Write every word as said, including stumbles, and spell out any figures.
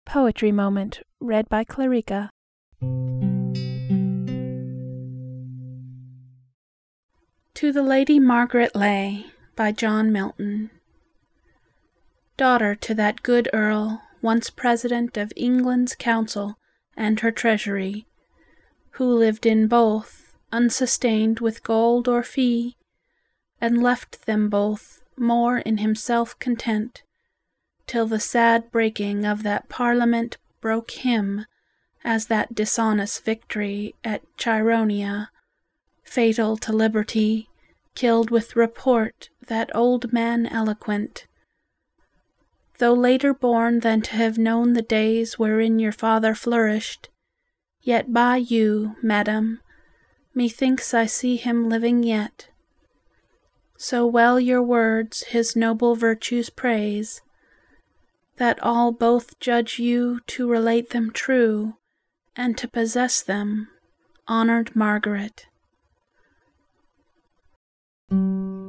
Poetry Moment, read by Clarica. To the Lady Margaret Ley, by John Milton. Daughter to that good Earl, once President of England's Council and her Treasury, who lived in both, unsustained with gold or fee, and left them both more in himself content, till the sad breaking of that Parliament broke him, as that dishonest victory at Chaeronea, fatal to liberty, killed with report that old man eloquent. Though later born than to have known the days wherein your father flourished, yet by you, madam, methinks I see him living yet. So well your words his noble virtues praise, that all both judge you to relate them true, and to possess them, honoured Margaret.